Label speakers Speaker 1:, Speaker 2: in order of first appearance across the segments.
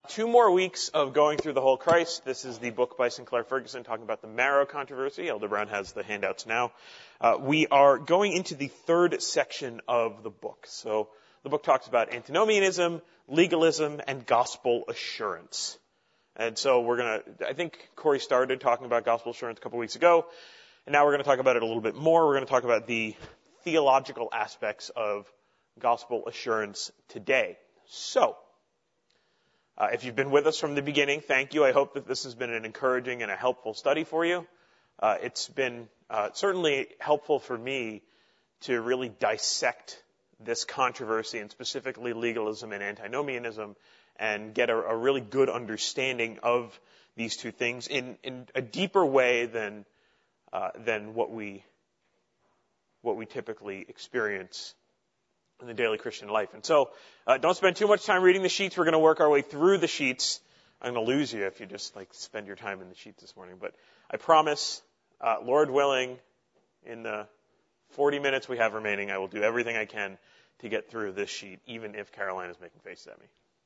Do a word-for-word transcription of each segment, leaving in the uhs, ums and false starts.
Speaker 1: two more weeks of going through the whole Christ. This is the book by Sinclair Ferguson talking about the marrow controversy. Elder Brown has the handouts now. Uh, we are going into the third section of the book. So the book talks about antinomianism, legalism, and gospel assurance. And so we're going to, I think Corey started talking about gospel assurance a couple weeks ago, and now we're going to talk about it a little bit more. We're going to talk about the theological aspects of gospel assurance today. So, uh, if you've been with us from the beginning, thank you. I hope that this has been an encouraging and a helpful study for you. Uh, it's been uh, certainly helpful for me to really dissect this controversy, and specifically legalism and antinomianism, and get a, a really good understanding of these two things in, in a deeper way than uh, than what we what we typically experience in the daily Christian life. And so, uh, don't spend too much time reading the sheets. We're going to work our way through the sheets. I'm going to lose you if you just like spend your time in the sheets this morning. But I promise, uh, Lord willing, in the forty minutes we have remaining, I will do everything I can to get through this sheet, even if Caroline is making faces at me.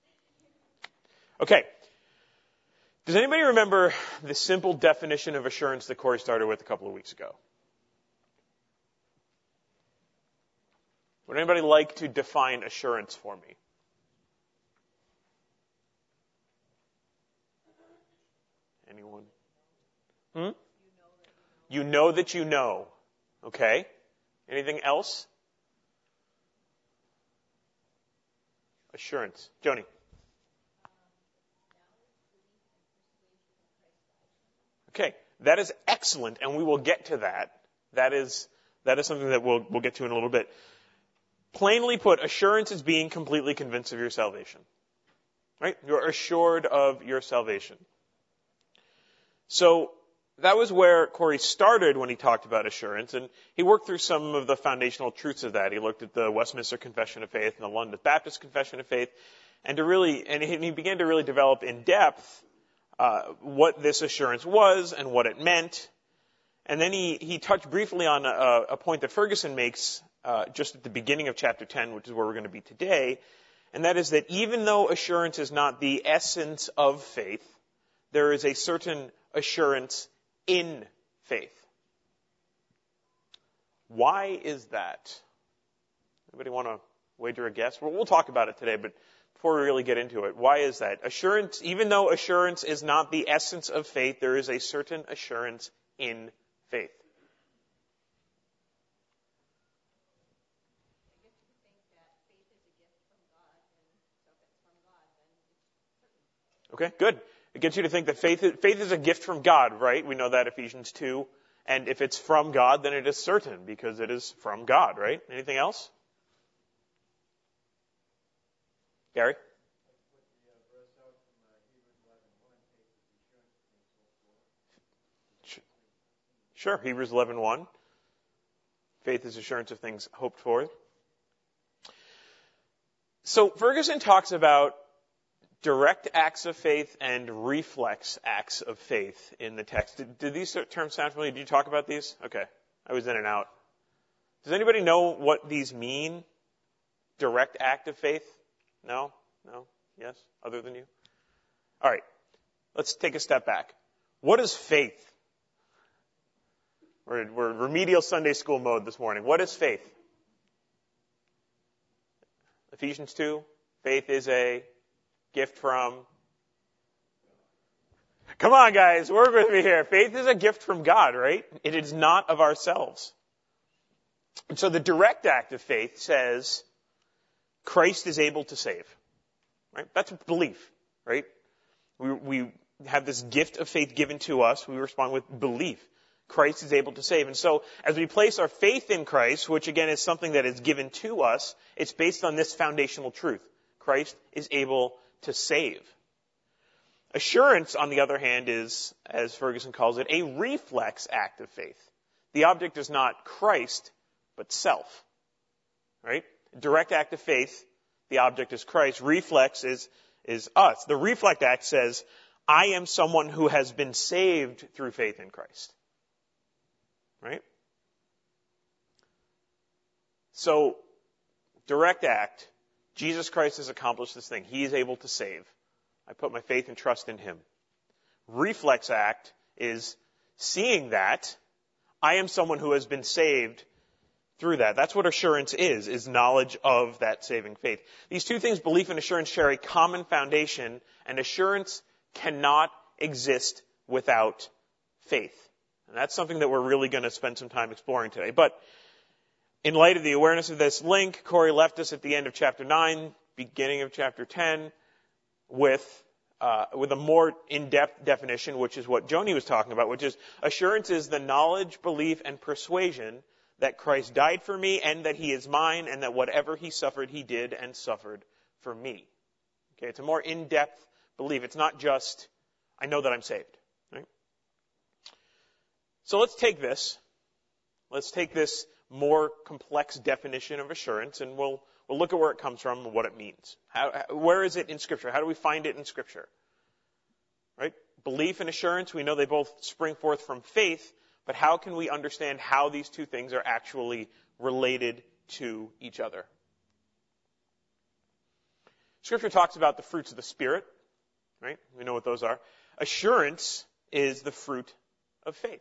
Speaker 1: Okay. Does anybody remember the simple definition of assurance that Corey started with a couple of weeks ago? Would anybody like to define assurance for me? Anyone? Hmm? You know that you know. Okay. Anything else? Assurance. Joni. Okay. That is excellent, and we will get to that. That is, that is something that we'll, we'll get to in a little bit. Plainly put, assurance is being completely convinced of your salvation. Right? You're assured of your salvation. So, that was where Corey started when he talked about assurance, and he worked through some of the foundational truths of that. He looked at the Westminster Confession of Faith and the London Baptist Confession of Faith, and to really, and he began to really develop in depth uh, what this assurance was and what it meant. And then he, he touched briefly on a, a point that Ferguson makes uh, just at the beginning of chapter ten, which is where we're going to be today, and that is that even though assurance is not the essence of faith, there is a certain assurance in faith. Why is that? Anybody want to wager a guess? Well, we'll talk about it today, but before we really get into it, why is that? Assurance, even though assurance is not the essence of faith, there is a certain assurance in faith. Okay, good. It gets you to think that faith is, faith is a gift from God, right? We know that Ephesians two. And if it's from God, then it is certain because it is from God, right? Anything else? Gary? Sure, Hebrews eleven one. Faith is assurance of things hoped for. So Ferguson talks about direct acts of faith and reflex acts of faith in the text. Did, did these terms sound familiar? Did you talk about these? Okay. I was in and out. Does anybody know what these mean? Direct act of faith? No? No? Yes? Other than you? All right. Let's take a step back. What is faith? We're, we're remedial Sunday school mode this morning. What is faith? Ephesians two. Faith is a gift from... Come on, guys. Work with me here. Faith is a gift from God, right? It is not of ourselves. And so the direct act of faith says Christ is able to save. Right? That's belief, right? We, we have this gift of faith given to us. We respond with belief. Christ is able to save. And so as we place our faith in Christ, which again is something that is given to us, it's based on this foundational truth. Christ is able to save. Assurance, on the other hand, is, as Ferguson calls it, a reflex act of faith. The object is not Christ, but self. Right? Direct act of faith, the object is Christ. Reflex is, is us. The reflex act says, I am someone who has been saved through faith in Christ. Right? So, direct act, Jesus Christ has accomplished this thing. He is able to save. I put my faith and trust in him. Reflex act is seeing that I am someone who has been saved through that. That's what assurance is, is knowledge of that saving faith. These two things, belief and assurance, share a common foundation, and assurance cannot exist without faith. And that's something that we're really going to spend some time exploring today. But in light of the awareness of this link, Corey left us at the end of chapter nine, beginning of chapter ten, with uh, with a more in-depth definition, which is what Joni was talking about, which is assurance is the knowledge, belief, and persuasion that Christ died for me and that he is mine and that whatever he suffered, he did and suffered for me. Okay, it's a more in-depth belief. It's not just, I know that I'm saved. Right? So let's take this. Let's take this more complex definition of assurance, and we'll we'll look at where it comes from and what it means. How, where is it in Scripture? How do we find it in Scripture? Right? Belief and assurance, we know they both spring forth from faith, but how can we understand how these two things are actually related to each other? Scripture talks about the fruits of the Spirit, right? We know what those are. Assurance is the fruit of faith.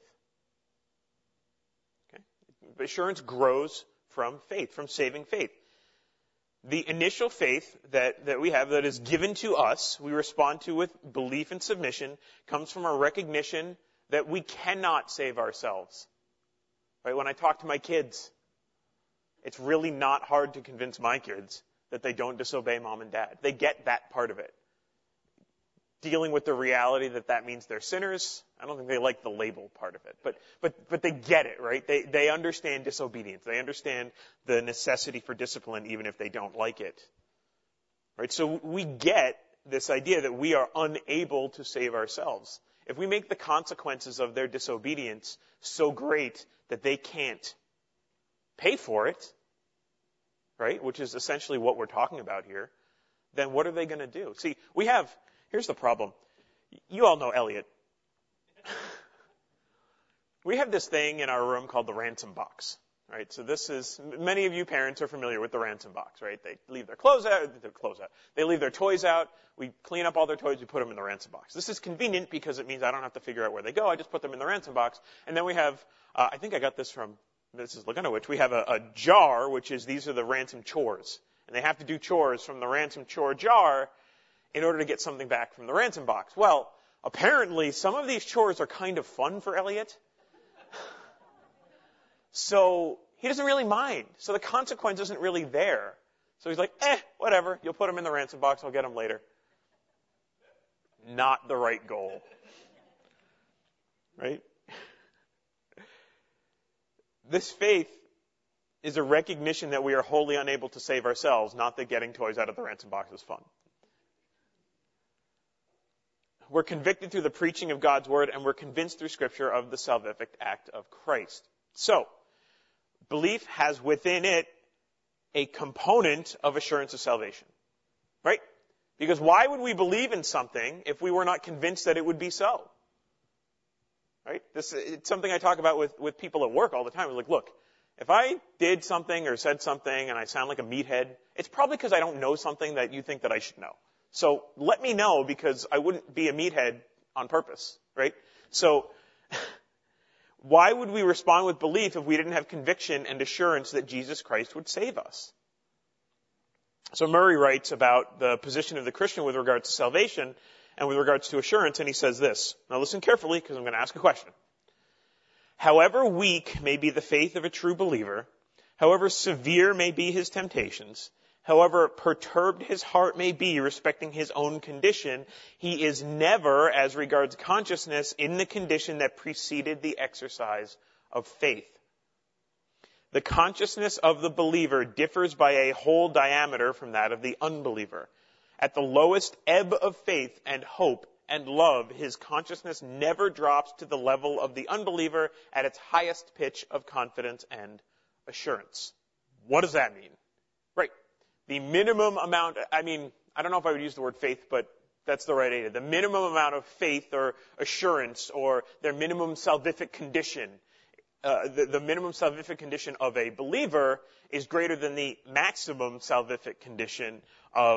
Speaker 1: Okay? Assurance grows from faith, from saving faith. The initial faith that, that we have that is given to us, we respond to with belief and submission, comes from a recognition that we cannot save ourselves. Right? When I talk to my kids, it's really not hard to convince my kids that they don't disobey mom and dad. They get that part of it. Dealing with the reality that that means they're sinners, I don't think they like the label part of it. But but but they get it, right? They they understand disobedience. They understand the necessity for discipline even if they don't like it. Right? So we get this idea that we are unable to save ourselves. If we make the consequences of their disobedience so great that they can't pay for it, right, which is essentially what we're talking about here, then what are they going to do? See, we have, here's the problem. You all know Elliot. We have this thing in our room called the ransom box, right? So this is, many of you parents are familiar with the ransom box, right? They leave their clothes out, their clothes out. They leave their toys out. We clean up all their toys. We put them in the ransom box. This is convenient because it means I don't have to figure out where they go. I just put them in the ransom box. And then we have, uh, I think I got this from, this is Laguna-Witch. We have a, a jar, which is, these are the ransom chores. And they have to do chores from the ransom chore jar in order to get something back from the ransom box. Well, apparently some of these chores are kind of fun for Elliot. So he doesn't really mind. So the consequence isn't really there. So he's like, eh, whatever. You'll put them in the ransom box. I'll get them later. Not the right goal. Right? This faith is a recognition that we are wholly unable to save ourselves, not that getting toys out of the ransom box is fun. We're convicted through the preaching of God's word, and we're convinced through Scripture of the salvific act of Christ. So, belief has within it a component of assurance of salvation. Right? Because why would we believe in something if we were not convinced that it would be so? Right? This, it's something I talk about with, with people at work all the time. We're like, look, if I did something or said something and I sound like a meathead, it's probably because I don't know something that you think that I should know. So let me know, because I wouldn't be a meathead on purpose, right? So why would we respond with belief if we didn't have conviction and assurance that Jesus Christ would save us? So Murray writes about the position of the Christian with regards to salvation and with regards to assurance, and he says this. Now listen carefully, because I'm going to ask a question. However weak may be the faith of a true believer, however severe may be his temptations, however perturbed his heart may be respecting his own condition, he is never, as regards consciousness, in the condition that preceded the exercise of faith. The consciousness of the believer differs by a whole diameter from that of the unbeliever. At the lowest ebb of faith and hope and love, his consciousness never drops to the level of the unbeliever at its highest pitch of confidence and assurance. What does that mean? Right. The minimum amount, I mean, I don't know if I would use the word faith, but that's the right idea. The minimum amount of faith or assurance, or their minimum salvific condition, uh, the, the minimum salvific condition of a believer is greater than the maximum salvific condition of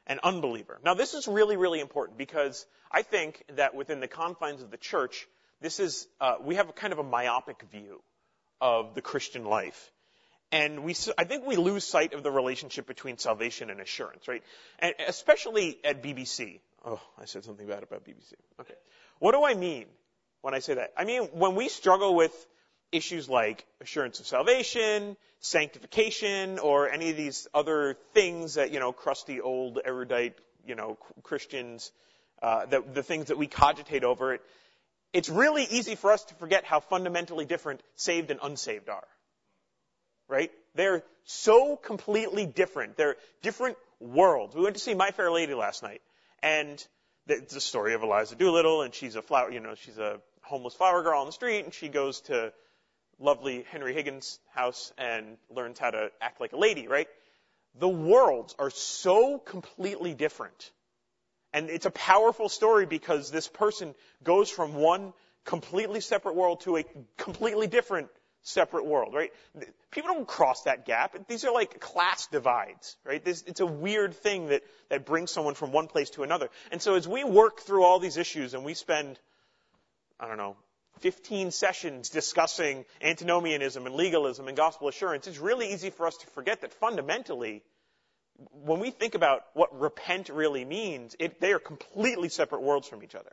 Speaker 1: an unbeliever. Now, this is really, really important because I think that within the confines of the church, this is, uh, we have a kind of a myopic view of the Christian life. And we, I think we lose sight of the relationship between salvation and assurance, right? And especially at B B C. Oh, I said something bad about B B C. Okay. What do I mean when I say that? I mean, when we struggle with issues like assurance of salvation, sanctification, or any of these other things that, you know, crusty old erudite, you know, Christians, uh, the, the things that we cogitate over it, it's really easy for us to forget how fundamentally different saved and unsaved are. Right? They're so completely different. They're different worlds. We went to see My Fair Lady last night, and it's the story of Eliza Doolittle, and she's a flower, you know, she's a homeless flower girl on the street, and she goes to lovely Henry Higgins' house and learns how to act like a lady, right? The worlds are so completely different. And it's a powerful story because this person goes from one completely separate world to a completely different separate world, right? People don't cross that gap. These are like class divides, right? This, it's a weird thing that, that brings someone from one place to another. And so as we work through all these issues and we spend, I don't know, fifteen sessions discussing antinomianism and legalism and gospel assurance, it's really easy for us to forget that fundamentally, when we think about what repent really means, it, they are completely separate worlds from each other.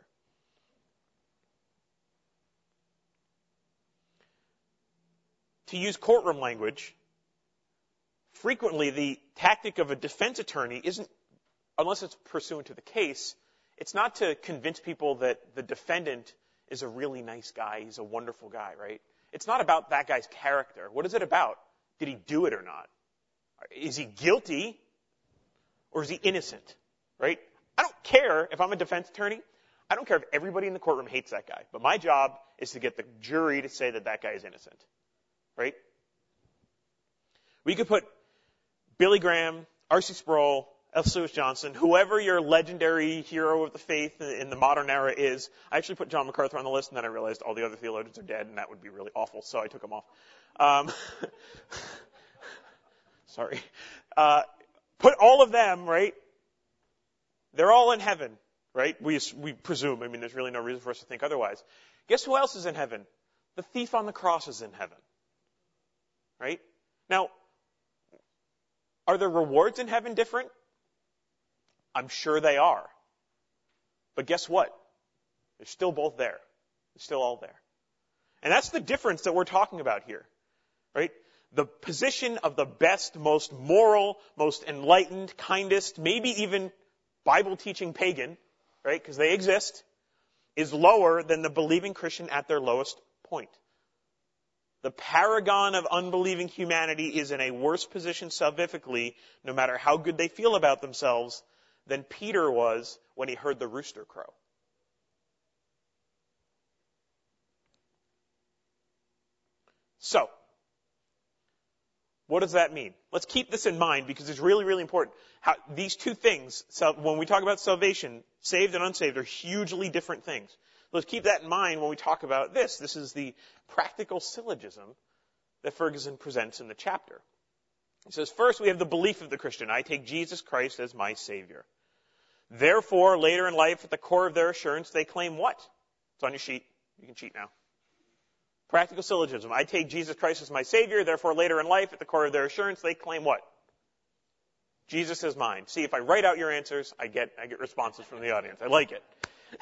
Speaker 1: To use courtroom language, frequently the tactic of a defense attorney isn't, unless it's pursuant to the case, it's not to convince people that the defendant is a really nice guy, he's a wonderful guy, right? It's not about that guy's character. What is it about? Did he do it or not? Is he guilty or is he innocent, right? I don't care if I'm a defense attorney. I don't care if everybody in the courtroom hates that guy. But my job is to get the jury to say that that guy is innocent. Right? We could put Billy Graham, R C Sproul, F. Lewis Johnson, whoever your legendary hero of the faith in the modern era is. I actually put John MacArthur on the list, and then I realized all the other theologians are dead, and that would be really awful, so I took him off. Um, sorry. Uh, put all of them, right? They're all in heaven, right? We, we presume. I mean, there's really no reason for us to think otherwise. Guess who else is in heaven? The thief on the cross is in heaven. Right? Now, are the rewards in heaven different? I'm sure they are. But guess what? They're still both there. They're still all there. And that's the difference that we're talking about here. Right? The position of the best, most moral, most enlightened, kindest, maybe even Bible-teaching pagan, right? Because they exist, is lower than the believing Christian at their lowest point. The paragon of unbelieving humanity is in a worse position salvifically, no matter how good they feel about themselves, than Peter was when he heard the rooster crow. So, what does that mean? Let's keep this in mind because it's really, really important. How, these two things, so when we talk about salvation, saved and unsaved, are hugely different things. Let's keep that in mind when we talk about this. This is the practical syllogism that Ferguson presents in the chapter. He says, first, we have the belief of the Christian. I take Jesus Christ as my Savior. Therefore, later in life, at the core of their assurance, they claim what? It's on your sheet. You can cheat now. Practical syllogism. I take Jesus Christ as my Savior. Therefore, later in life, at the core of their assurance, they claim what? Jesus is mine. See, if I write out your answers, I get, I get responses from the audience. I like it.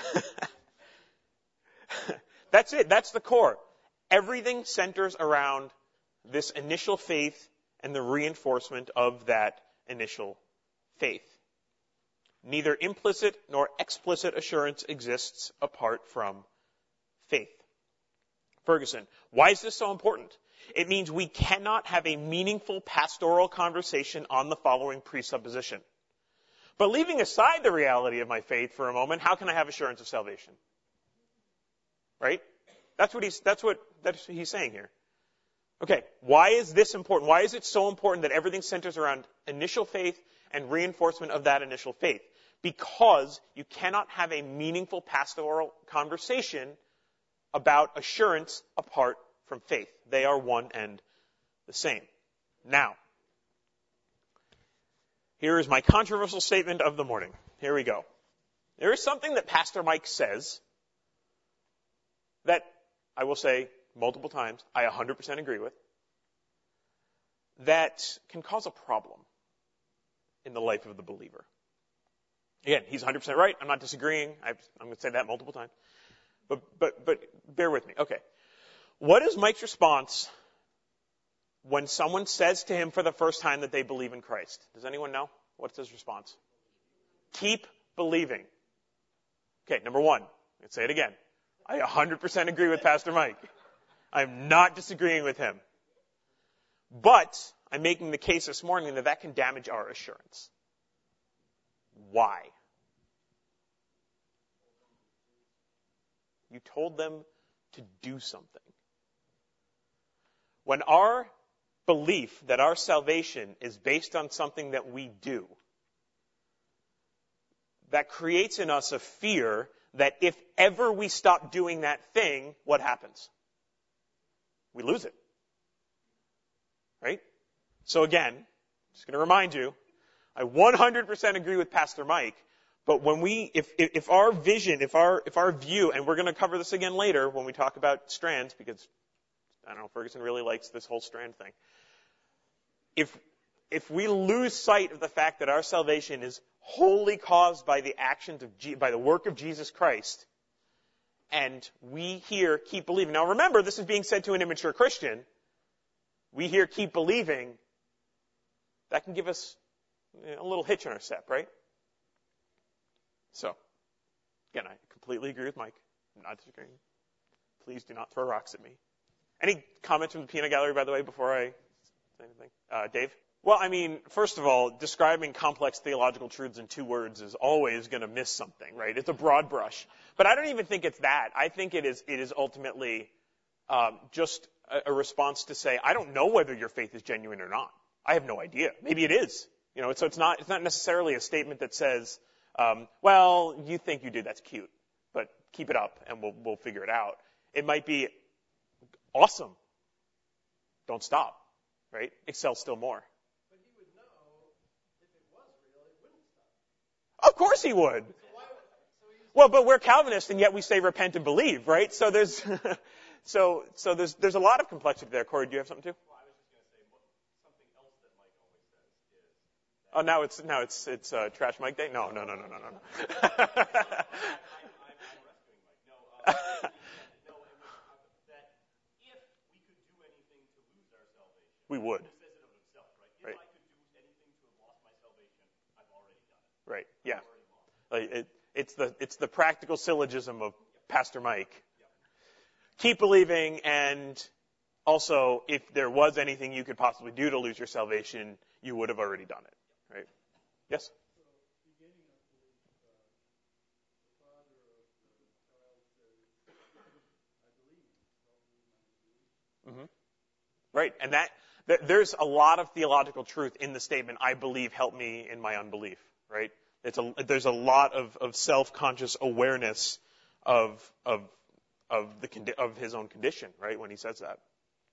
Speaker 1: That's it. That's the core. Everything centers around this initial faith and the reinforcement of that initial faith. Neither implicit nor explicit assurance exists apart from faith. Ferguson, why is this so important? It means we cannot have a meaningful pastoral conversation on the following presupposition. But leaving aside the reality of my faith for a moment, how can I have assurance of salvation? Right? That's what he's, that's what, that's what he's saying here. Okay, why is this important? Why is it so important that everything centers around initial faith and reinforcement of that initial faith? Because you cannot have a meaningful pastoral conversation about assurance apart from faith. They are one and the same. Now, Here is my controversial statement of the morning. Here we go. There is something that Pastor Mike says that I will say multiple times, I one hundred percent agree with, that can cause a problem in the life of the believer. Again, he's one hundred percent right. I'm not disagreeing. I, I'm going to say that multiple times. But, but, but bear with me. Okay. What is Mike's response when someone says to him for the first time that they believe in Christ? Does anyone know? What's his response? Keep believing. Okay, number one. Let's say it again. I one hundred percent agree with Pastor Mike. I'm not disagreeing with him. But I'm making the case this morning that that can damage our assurance. Why? You told them to do something. When our belief that our salvation is based on something that we do, that creates in us a fear that if ever we stop doing that thing, what happens? We lose it. Right? So again, just going to remind you, I one hundred percent agree with Pastor Mike, but when we, if, if our vision, if our, if our view, and we're going to cover this again later when we talk about strands, because I don't know, Ferguson really likes this whole strand thing. If, if we lose sight of the fact that our salvation is wholly caused by the actions of, G, by the work of Jesus Christ, and we here keep believing. Now remember, this is being said to an immature Christian. We here keep believing. That can give us a little hitch in our step, right? So, again, I completely agree with Mike. I'm not disagreeing. Please do not throw rocks at me. Any comments from the peanut gallery, by the way, before I say anything? Uh, Dave? Well, I mean, first of all, describing complex theological truths in two words is always going to miss something, right? It's a broad brush. But I don't even think it's that. I think it is, it is ultimately um, just a, a response to say, I don't know whether your faith is genuine or not. I have no idea. Maybe it is. You know, so it's not, it's not necessarily a statement that says, um, well, you think you did, that's cute, but keep it up and we'll, we'll figure it out. It might be awesome. Don't stop, right? Excel still more.
Speaker 2: But he would know if it was real, it wouldn't stop.
Speaker 1: Of course he would.
Speaker 2: So why would, so he's,
Speaker 1: Well, but we're Calvinists and yet we say repent and believe, right? So there's, so, so there's, there's a lot of complexity there. Corey, do you have something too? Oh, now it's now it's it's uh, Trash Mike Day. No, no, no, no, no, no. We would. Right. Right. Yeah. Like it, it's the it's the practical syllogism of Pastor Mike. Keep believing, and also, if there was anything you could possibly do to lose your salvation, you would have already done it. Right? Yes?
Speaker 2: so beginning of belief, uh, the father of the child says, I believe, don't believe my unbelief.
Speaker 1: Mm-hmm. Right. And that, that, there's a lot of theological truth in the statement, I believe, help me in my unbelief. Right? It's a, there's a lot of, of self-conscious awareness of, of, of the, condi- of his own condition, right? When he says that.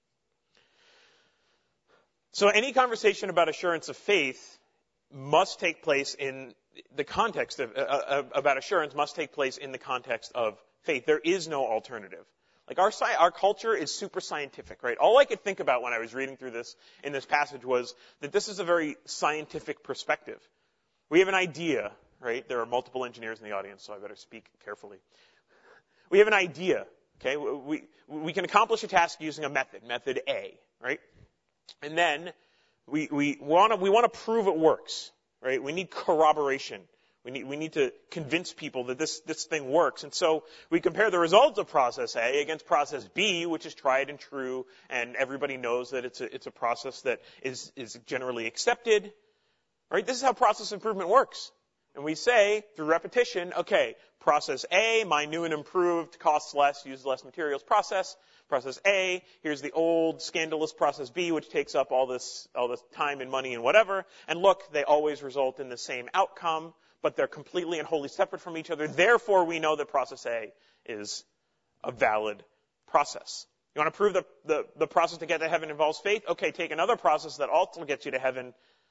Speaker 1: So any conversation about assurance of faith must take place in the context of, uh, uh, about assurance must take place in the context of faith. There is no alternative. Like our sci- our culture is super scientific, right? All I could think about when I was reading through this in this passage was that this is a very scientific perspective. We have an idea, right? There are multiple engineers in the audience, so I better speak carefully. We have an idea, okay? We we can accomplish a task using a method, method A, right? And then We, we want to, we want to prove it works, right? We need corroboration. We need, we need to convince people that this, this thing works. And so we compare the results of process A against process B, which is tried and true, and everybody knows that it's a, it's a process that is, is generally accepted, right? This is how process improvement works. And we say, through repetition, okay, process A, my new and improved, costs less, uses less materials process. Process A, here's the old, scandalous process B, which takes up all this, all this time and money and whatever. And look, they always result in the same outcome, but they're completely and wholly separate from each other. Therefore, we know that process A is a valid process. You want to prove that the, the process to get to heaven involves faith? Okay, take another process that also gets you to heaven,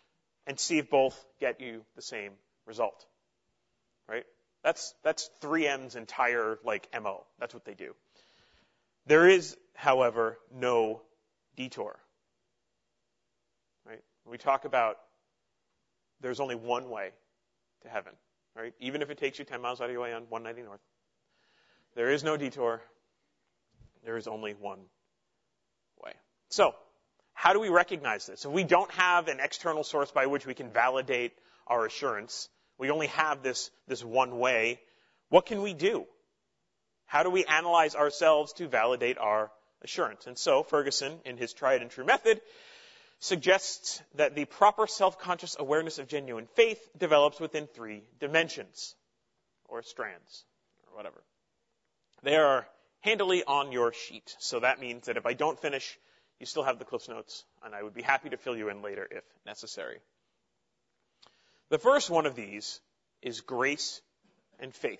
Speaker 1: and see if both get you the same result. Right? That's, that's three M's entire, like, M O. That's what they do. There is, however, no detour. Right? We talk about there's only one way to heaven. Right? Even if it takes you ten miles out of your way on one ninety North. There is no detour. There is only one way. So, how do we recognize this? If we don't have an external source by which we can validate our assurance, we only have this, this one way, what can we do? How do we analyze ourselves to validate our assurance? And so, Ferguson, in his tried and true method, suggests that the proper self-conscious awareness of genuine faith develops within three dimensions, or strands, or whatever. They are handily on your sheet. So that means that if I don't finish, you still have the Cliff's Notes, and I would be happy to fill you in later if necessary. The first one of these is grace and faith.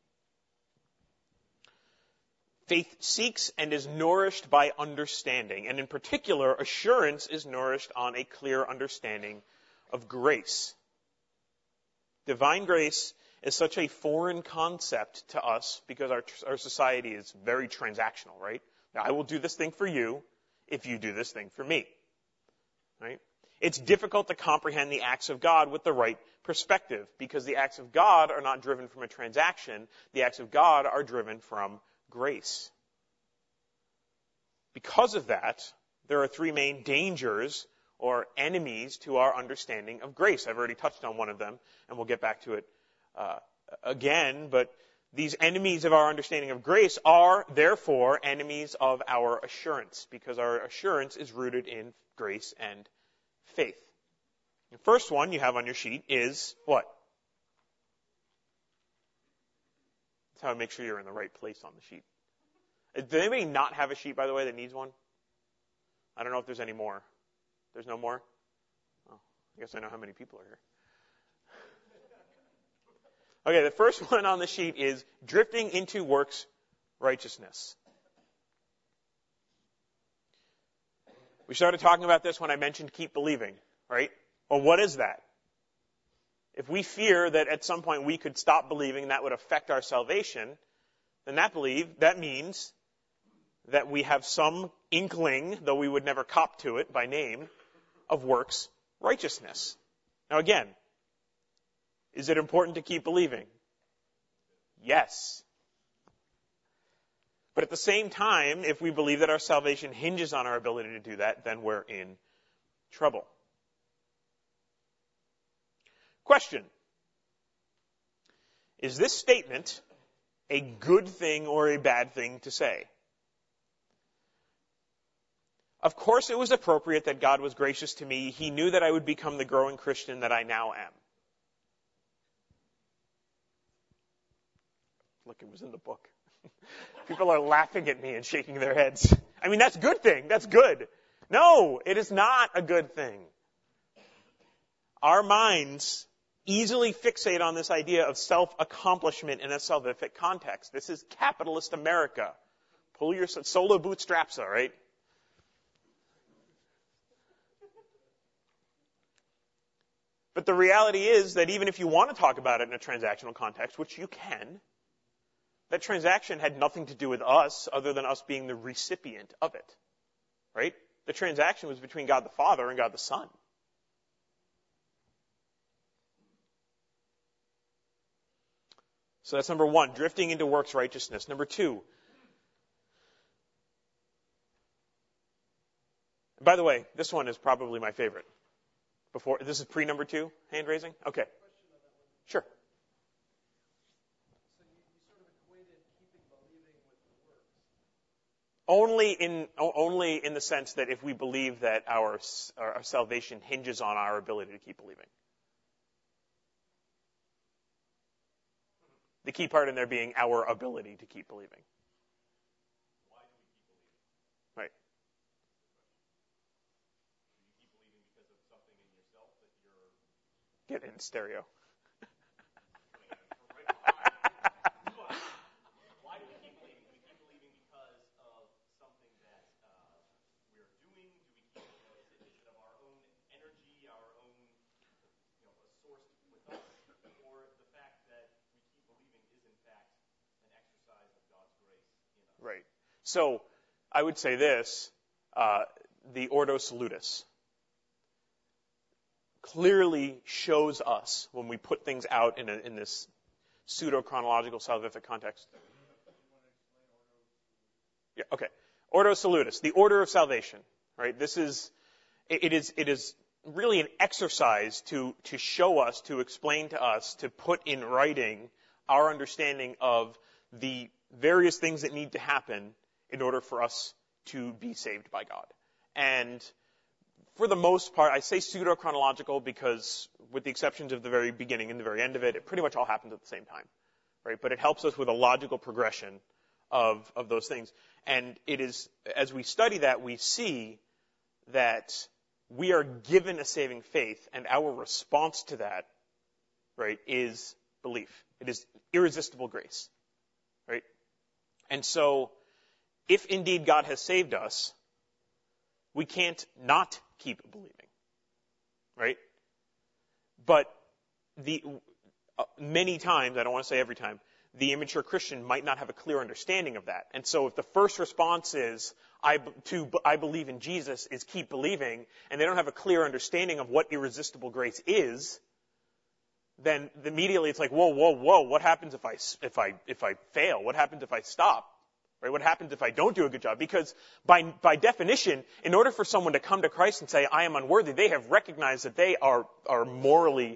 Speaker 1: Faith seeks and is nourished by understanding, and in particular, assurance is nourished on a clear understanding of grace. Divine grace is such a foreign concept to us because our, our society is very transactional, right? Now, I will do this thing for you if you do this thing for me, right? It's difficult to comprehend the acts of God with the right perspective because the acts of God are not driven from a transaction. The acts of God are driven from grace. Because of that, there are three main dangers or enemies to our understanding of grace. I've already touched on one of them, and we'll get back to it uh, again, but these enemies of our understanding of grace are, therefore, enemies of our assurance, because our assurance is rooted in grace and faith. The first one you have on your sheet is what? That's how I make sure you're in the right place on the sheet. Does anybody not have a sheet, by the way, that needs one? I don't know if there's any more. There's no more? Oh, I guess I know how many people are here. Okay, the first one on the sheet is drifting into works righteousness. We started talking about this when I mentioned keep believing, right? Well, what is that? If we fear that at some point we could stop believing and that would affect our salvation, then that believe that means that we have some inkling, though we would never cop to it by name, of works righteousness. Now again, is it important to keep believing? Yes. But at the same time, if we believe that our salvation hinges on our ability to do that, then we're in trouble. Question. Is this statement a good thing or a bad thing to say? Of course it was appropriate that God was gracious to me. He knew that I would become the growing Christian that I now am. Look, it was in the book. People are laughing at me and shaking their heads. I mean, that's a good thing. That's good. No, it is not a good thing. Our minds easily fixate on this idea of self-accomplishment in a salvific context. This is capitalist America. Pull your solo bootstraps, all right? But the reality is that even if you want to talk about it in a transactional context, which you can, that transaction had nothing to do with us other than us being the recipient of it. Right? The transaction was between God the Father and God the Son. So that's number one, drifting into works righteousness. Number two. By the way, this one is probably my favorite. Before this is pre number two, hand raising? Okay. Sure.
Speaker 2: So you, you sort of equated keeping believing with the works.
Speaker 1: Only in only in the sense that if we believe that our our salvation hinges on our ability to keep believing. The key part in there being our ability to keep believing.
Speaker 2: Why do we keep believing?
Speaker 1: Right.
Speaker 2: Do you keep believing because of something in yourself that you're...
Speaker 1: Get in stereo.
Speaker 2: Why do we keep believing? Do we keep believing because of something that uh, we're doing? Do we keep, uh, is, it, is it of our own energy, our own
Speaker 1: Right. So I would say this, uh, the Ordo Salutis clearly shows us, when we put things out in, a, in this pseudo-chronological salvific context. Yeah, okay. Ordo Salutis, the order of salvation, right? This is, it, it is, it is really an exercise to, to show us, to explain to us, to put in writing our understanding of the various things that need to happen in order for us to be saved by God. And for the most part, I say pseudo-chronological because, with the exceptions of the very beginning and the very end of it, it pretty much all happens at the same time, right? But it helps us with a logical progression of, of those things. And it is, as we study that, we see that we are given a saving faith, and our response to that, right, is belief. It is irresistible grace, right? And so, if indeed God has saved us, we can't not keep believing, right? But the uh, many times, I don't want to say every time, the immature Christian might not have a clear understanding of that. And so if the first response is, I, to, I believe in Jesus, is keep believing, and they don't have a clear understanding of what irresistible grace is, then immediately it's like, whoa, whoa, whoa, what happens if I, if I, if I fail? What happens if I stop? Right? What happens if I don't do a good job? Because by, by definition, in order for someone to come to Christ and say, I am unworthy, they have recognized that they are, are morally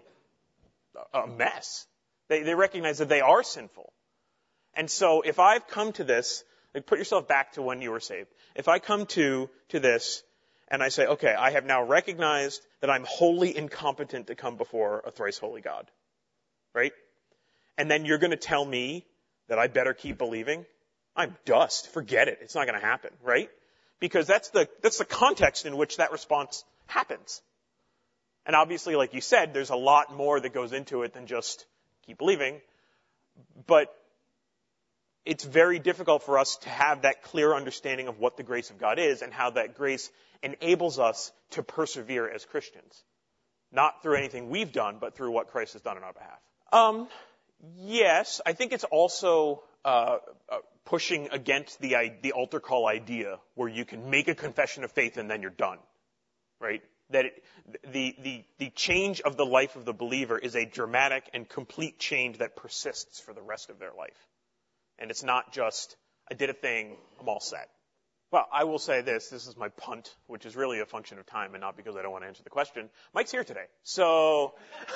Speaker 1: a mess. They, they recognize that they are sinful. And so if I've come to this, like put yourself back to when you were saved. If I come to, to this and I say, okay, I have now recognized that I'm wholly incompetent to come before a thrice holy God. Right? And then you're going to tell me that I better keep believing? I'm dust. Forget it. It's not going to happen, right? Because that's the, that's the context in which that response happens. And obviously, like you said, there's a lot more that goes into it than just keep believing. But it's very difficult for us to have that clear understanding of what the grace of God is and how that grace enables us to persevere as Christians. Not through anything we've done, but through what Christ has done on our behalf. Um, yes, I think it's also uh, uh, pushing against the the altar call idea, where you can make a confession of faith and then you're done, right? That it, the the the change of the life of the believer is a dramatic and complete change that persists for the rest of their life, and it's not just I did a thing, I'm all set. Well, I will say this, this is my punt, which is really a function of time and not because I don't want to answer the question. Mike's here today, so...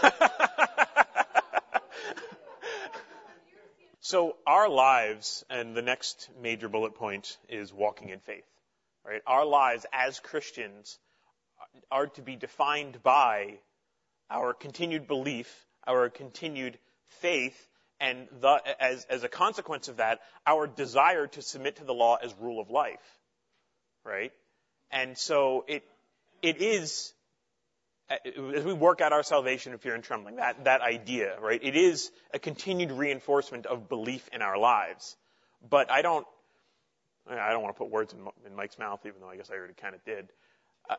Speaker 1: So our lives, and the next major bullet point is walking in faith, right? Our lives as Christians are to be defined by our continued belief, our continued faith, and the, as, as a consequence of that, our desire to submit to the law as rule of life, right? And so it it is, as we work out our salvation in fear and trembling, that, that idea, right? It is a continued reinforcement of belief in our lives. But I don't, I don't want to put words in, in Mike's mouth, even though I guess I already kind of did. Uh,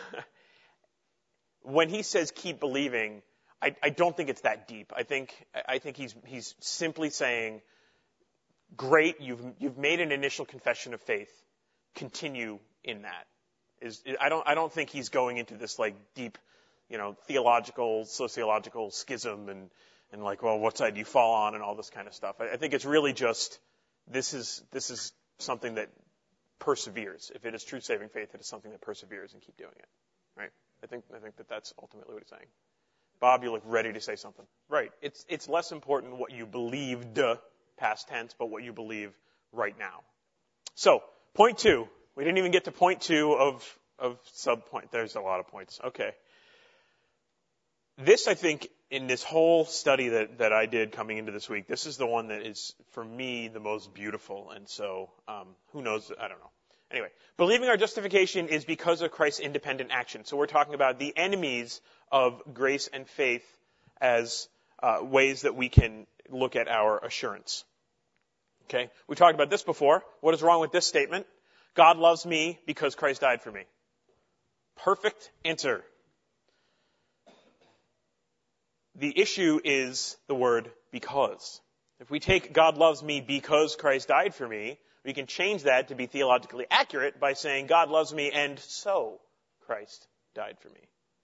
Speaker 1: when he says keep believing, I, I don't think it's that deep. I think, I think he's, he's simply saying, great, you've, you've made an initial confession of faith. Continue in that. Is, I don't, I don't think he's going into this like deep, you know, theological, sociological schism and, and like, well, what side do you fall on and all this kind of stuff. I, I think it's really just, this is, this is something that perseveres. If it is true saving faith, it is something that perseveres and keep doing it. Right? I think, I think that that's ultimately what he's saying. Bob, you look ready to say something. Right. It's, it's less important what you believed, past tense, but what you believe right now. So, point two. We didn't even get to point two of, of sub-point. There's a lot of points. Okay. This, I think, in this whole study that, that I did coming into this week, this is the one that is, for me, the most beautiful. And so, um, who knows? I don't know. Anyway, believing our justification is because of Christ's independent action. So we're talking about the enemies of grace and faith as uh, ways that we can look at our assurance. Okay? We talked about this before. What is wrong with this statement? God loves me because Christ died for me. Perfect answer. The issue is the word because. If we take God loves me because Christ died for me, we can change that to be theologically accurate by saying God loves me and so Christ died for me.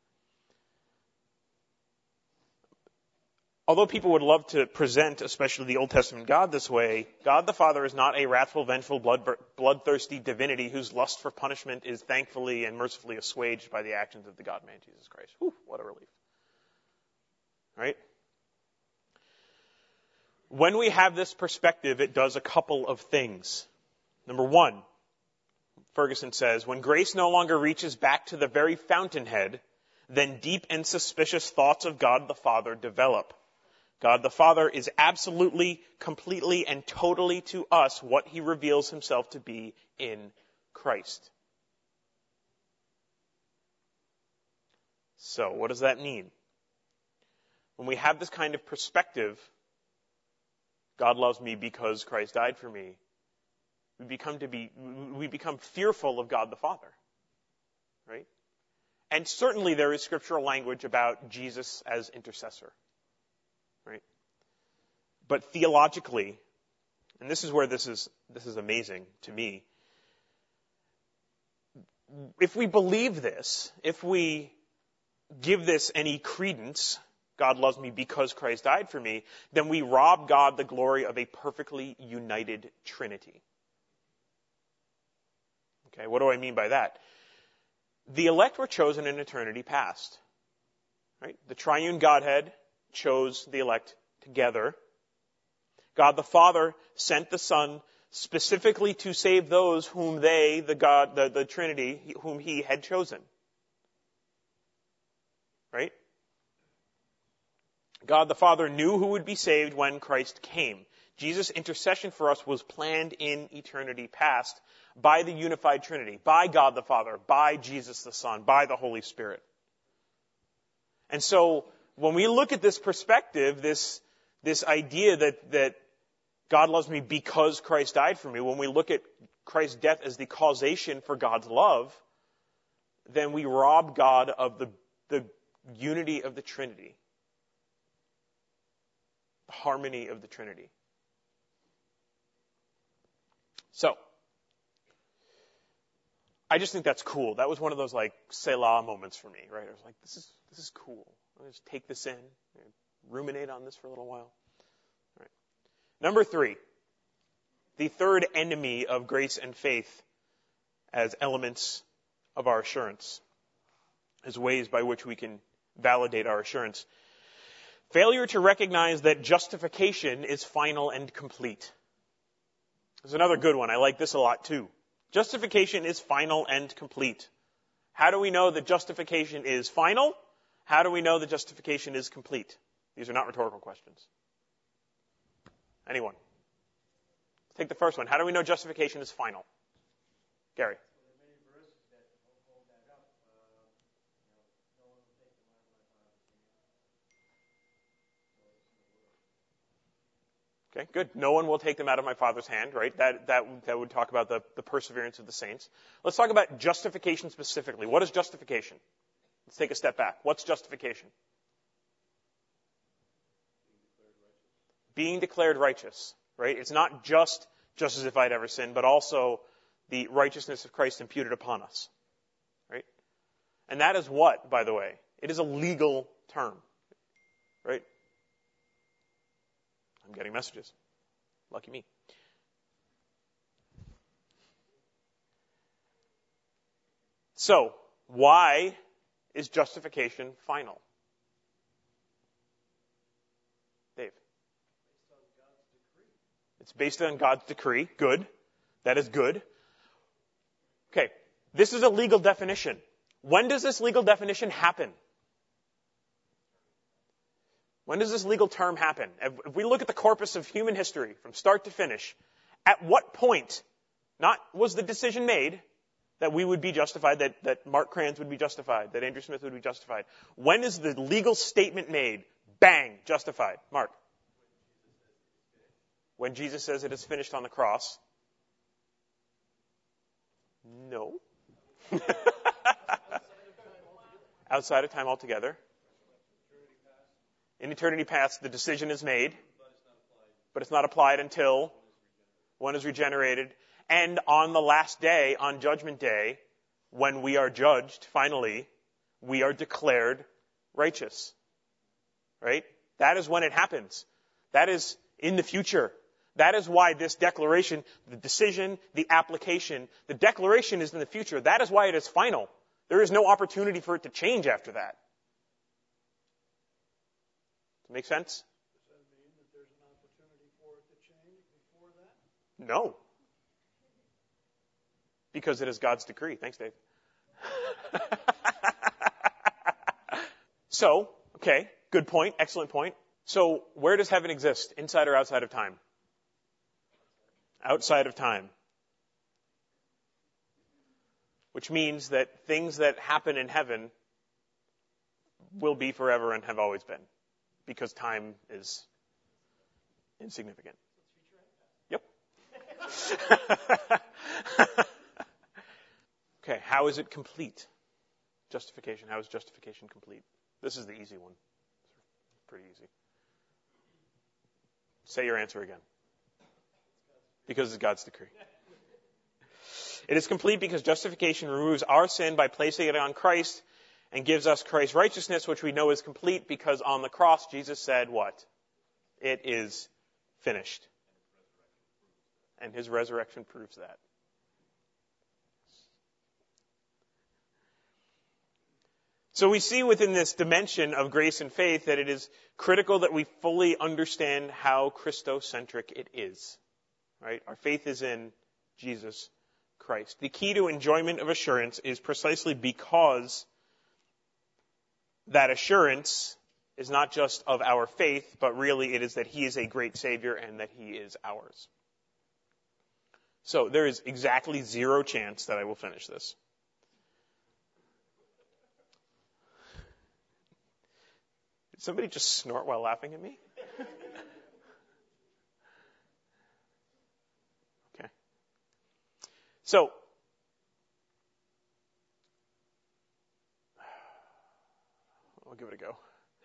Speaker 1: Although people would love to present, especially the Old Testament God this way, God the Father is not a wrathful, vengeful, blood, bloodthirsty divinity whose lust for punishment is thankfully and mercifully assuaged by the actions of the God-man Jesus Christ. Whew, what a relief. Right? When we have this perspective, it does a couple of things. Number one, Ferguson says, when grace no longer reaches back to the very fountainhead, then deep and suspicious thoughts of God the Father develop. God the Father is absolutely, completely, and totally to us what he reveals himself to be in Christ. So, what does that mean? When we have this kind of perspective, God loves me because Christ died for me, we become to be, we become fearful of God the Father. Right? And certainly there is scriptural language about Jesus as intercessor. Right? But theologically, and this is where this is this is amazing to me, if we believe this, if we give this any credence, God loves me because Christ died for me, then we rob God the glory of a perfectly united Trinity. Okay, what do I mean by that? The elect were chosen in eternity past. Right? The triune Godhead chose the elect together. God the Father sent the Son specifically to save those whom they, the God, the, the Trinity, whom he had chosen. Right? God the Father knew who would be saved when Christ came. Jesus' intercession for us was planned in eternity past by the unified Trinity, by God the Father, by Jesus the Son, by the Holy Spirit. And so, when we look at this perspective, this, this idea that, that God loves me because Christ died for me, when we look at Christ's death as the causation for God's love, then we rob God of the, the unity of the Trinity, the harmony of the Trinity. So, I just think that's cool. That was one of those like Selah moments for me, right? I was like, this is this is cool. I'll just take this in, ruminate on this for a little while. All right. Number three, the third enemy of grace and faith as elements of our assurance, as ways by which we can validate our assurance. Failure to recognize that justification is final and complete. There's another good one. I like this a lot too. Justification is final and complete. How do we know that justification is final? How do we know that justification is complete? These are not rhetorical questions. Anyone? Take the first one. How do we know justification is final? Gary. Okay, good. No one will take them out of my Father's hand, right? That that that would talk about the, the perseverance of the saints. Let's talk about justification specifically. What is justification? Let's take a step back. What's justification? Being declared righteous, right? It's not just just as if I'd ever sinned, but also the righteousness of Christ imputed upon us, right? And that is what, by the way? It is a legal term, right? I'm getting messages. Lucky me. So, why is justification final? Dave. It's based on God's decree. Good. That is good. Okay. This is a legal definition. When does this legal definition happen? When does this legal term happen? If we look at the corpus of human history from start to finish, at what point, not was the decision made that we would be justified, that, that Mark Kranz would be justified, that Andrew Smith would be justified. When is the legal statement made? Bang, justified. Mark. When Jesus says it is finished on the cross. No. Outside of time altogether. In eternity past, the decision is made. but it's not applied until one is regenerated. And on the last day, on Judgment Day, when we are judged, finally, we are declared righteous. Right? That is when it happens. That is in the future. That is why this declaration, the decision, the application, the declaration is in the future. That is why it is final. There is no opportunity for it to change after that. Make sense?
Speaker 2: Does that mean that there's an opportunity for it to change before that?
Speaker 1: No. Because it is God's decree. Thanks, Dave. So, okay, good point, excellent point. So, where does heaven exist? Inside or outside of time? Outside of time. Which means that things that happen in heaven will be forever and have always been. Because time is insignificant. Yep. Okay, how is it complete? Justification. How is justification complete? This is the easy one. Pretty easy. Say your answer again. Because it's God's decree. It is complete because justification removes our sin by placing it on Christ and gives us Christ's righteousness, which we know is complete because on the cross Jesus said what? It is finished. And his resurrection proves that. So we see within this dimension of grace and faith that it is critical that we fully understand how Christocentric it is. Right? Our faith is in Jesus Christ. The key to enjoyment of assurance is precisely because that assurance is not just of our faith, but really it is that he is a great Savior and that he is ours. So there is exactly zero chance that I will finish this. Did somebody just snort while laughing at me? Okay. So, I'll give it a go.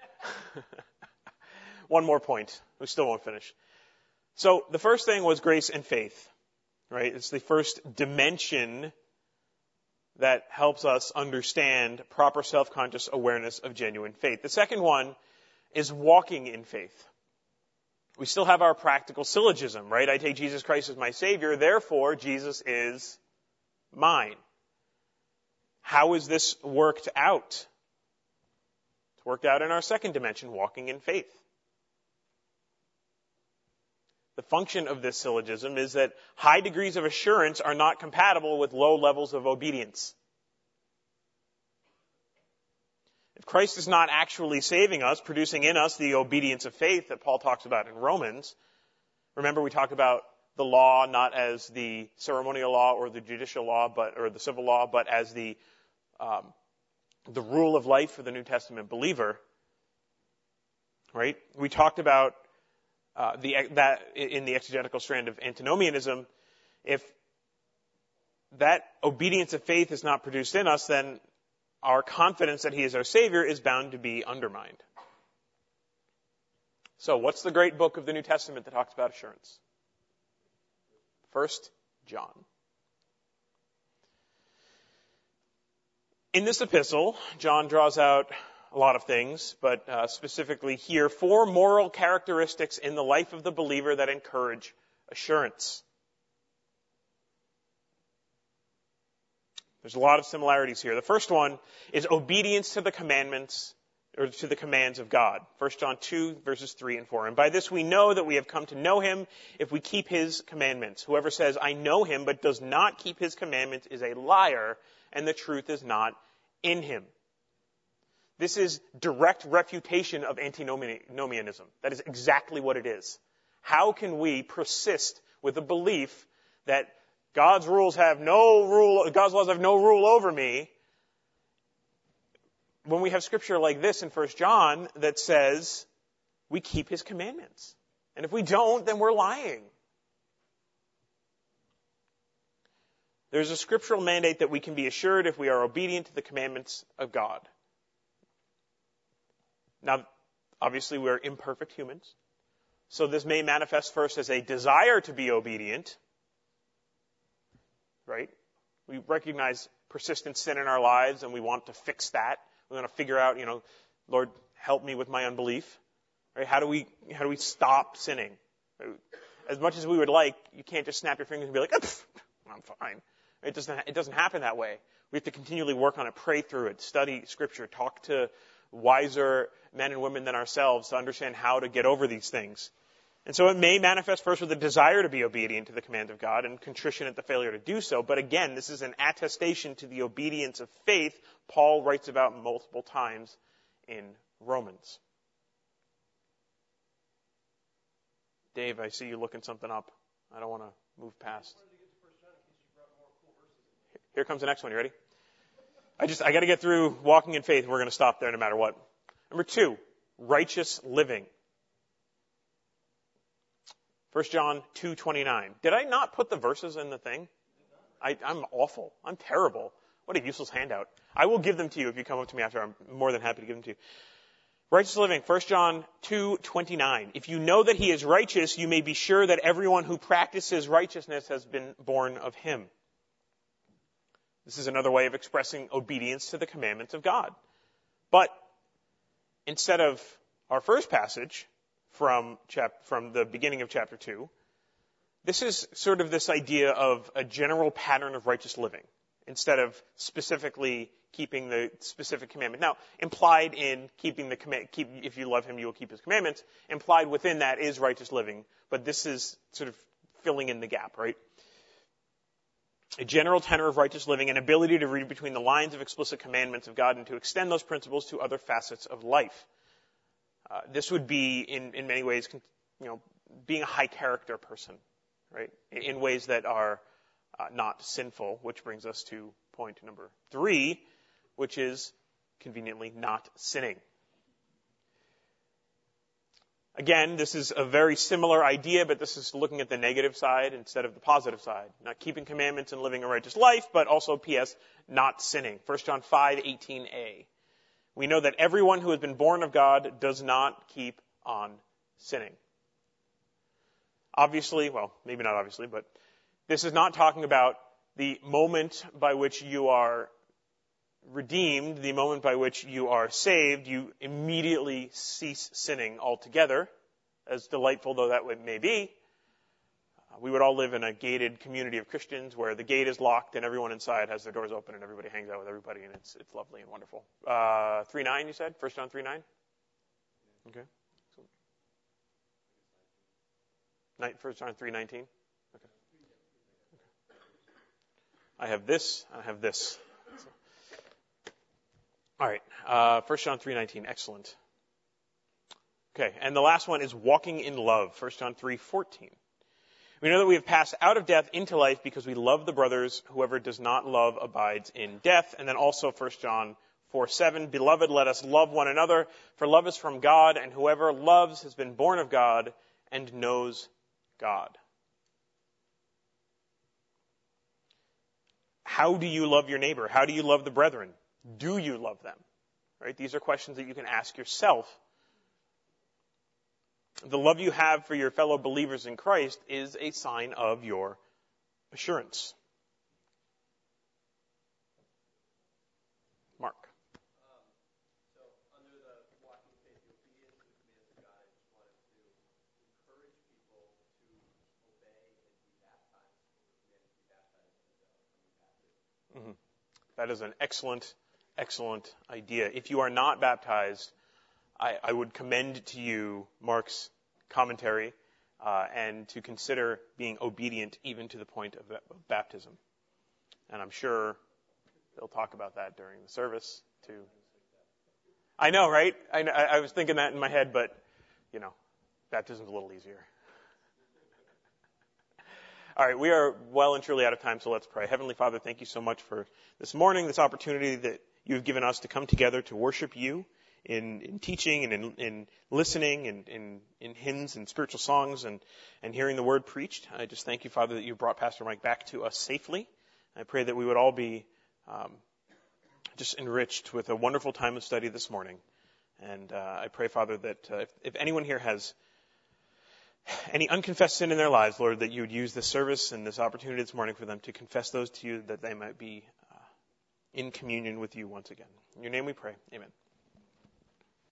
Speaker 1: One more point. We still won't finish. So, the first thing was grace and faith. Right? It's the first dimension that helps us understand proper self-conscious awareness of genuine faith. The second one is walking in faith. We still have our practical syllogism, right? I take Jesus Christ as my Savior, therefore Jesus is mine. How is this worked out? It's worked out in our second dimension, walking in faith. The function of this syllogism is that high degrees of assurance are not compatible with low levels of obedience. If Christ is not actually saving us, producing in us the obedience of faith that Paul talks about in Romans, remember we talked about the law not as the ceremonial law or the judicial law, but or the civil law, but as the um, the rule of life for the New Testament believer. Right? We talked about Uh, the, that in the exegetical strand of antinomianism, if that obedience of faith is not produced in us, then our confidence that he is our Savior is bound to be undermined. So what's the great book of the New Testament that talks about assurance? First John. In this epistle, John draws out a lot of things, but uh, specifically here, four moral characteristics in the life of the believer that encourage assurance. There's a lot of similarities here. The first one is obedience to the commandments, or to the commands of God. First John two, verses three and four. And by this we know that we have come to know him if we keep his commandments. Whoever says, I know him, but does not keep his commandments is a liar, and the truth is not in him. This is direct refutation of antinomianism. That is exactly what it is. How can we persist with the belief that God's rules have no rule, God's laws have no rule over me, when we have scripture like this in First John that says we keep his commandments. And if we don't, then we're lying. There's a scriptural mandate that we can be assured if we are obedient to the commandments of God. Now, obviously, we're imperfect humans. So this may manifest first as a desire to be obedient, right? We recognize persistent sin in our lives and we want to fix that. We want to figure out, you know, Lord, help me with my unbelief. Right? How do we, how do we stop sinning? As much as we would like, you can't just snap your fingers and be like, oh, I'm fine. It doesn't, it doesn't happen that way. We have to continually work on it, pray through it, study Scripture, talk to wiser men and women than ourselves to understand how to get over these things. And so it may manifest first with a desire to be obedient to the command of God and contrition at the failure to do so. But again, this is an attestation to the obedience of faith Paul writes about multiple times in Romans. Dave, I see you looking something up. I don't want to move past. Here comes the next one. You ready? I just, I got to get through walking in faith. We're going to stop there no matter what. Number two, righteous living. First John two twenty-nine. Did I not put the verses in the thing? I, I'm awful. I'm terrible. What a useless handout. I will give them to you if you come up to me after. I'm more than happy to give them to you. Righteous living, First John two twenty-nine. If you know that he is righteous, you may be sure that everyone who practices righteousness has been born of him. This is another way of expressing obedience to the commandments of God. But instead of our first passage, From, chap- from the beginning of chapter two, this is sort of this idea of a general pattern of righteous living instead of specifically keeping the specific commandment. Now, implied in keeping the command, keep, if you love him, you will keep his commandments. Implied within that is righteous living, but this is sort of filling in the gap, right? A general tenor of righteous living, an ability to read between the lines of explicit commandments of God and to extend those principles to other facets of life. Uh, this would be, in, in many ways, you know, being a high character person, right? In, in ways that are uh, not sinful, which brings us to point number three, which is conveniently not sinning. Again, this is a very similar idea, but this is looking at the negative side instead of the positive side. Not keeping commandments and living a righteous life, but also, P S, not sinning. First John five eighteen a. We know that everyone who has been born of God does not keep on sinning. Obviously, well, maybe not obviously, but this is not talking about the moment by which you are redeemed, the moment by which you are saved, you immediately cease sinning altogether, as delightful though that may be. We would all live in a gated community of Christians where the gate is locked and everyone inside has their doors open and everybody hangs out with everybody and it's it's lovely and wonderful. Uh, three nine, you said? First John three nine? Okay. First John three nineteen? Okay. I have this, I have this. All right. Uh, First John three nineteen, excellent. Okay, and the last one is walking in love. First John three fourteen. We know that we have passed out of death into life because we love the brothers. Whoever does not love abides in death. And then also First John four seven, Beloved, let us love one another, for love is from God, and whoever loves has been born of God and knows God. How do you love your neighbor? How do you love the brethren? Do you love them? Right? These are questions that you can ask yourself. The love you have for your fellow believers in Christ is a sign of your assurance. Mark.
Speaker 2: Um, so under the walking faith, the obedience to the commands of God, I just wanted to encourage people to obey and be baptized, or commanded to be baptized into the upcoming baptism.
Speaker 1: Mm-hmm. That is an excellent, excellent idea. If you are not baptized, I, I would commend to you Mark's commentary uh, and to consider being obedient even to the point of, of baptism. And I'm sure they'll talk about that during the service too. I know, right? I, I was thinking that in my head, but, you know, baptism's a little easier. All right, we are well and truly out of time, so let's pray. Heavenly Father, thank you so much for this morning, this opportunity that you have given us to come together to worship you in, in teaching and in, in listening and in, in hymns and spiritual songs and, and hearing the word preached. I just thank you, Father, that you brought Pastor Mike back to us safely. I pray that we would all be um, just enriched with a wonderful time of study this morning. And uh, I pray, Father, that uh, if, if anyone here has any unconfessed sin in their lives, Lord, that you would use this service and this opportunity this morning for them to confess those to you, that they might be uh, in communion with you once again. In your name we pray. Amen.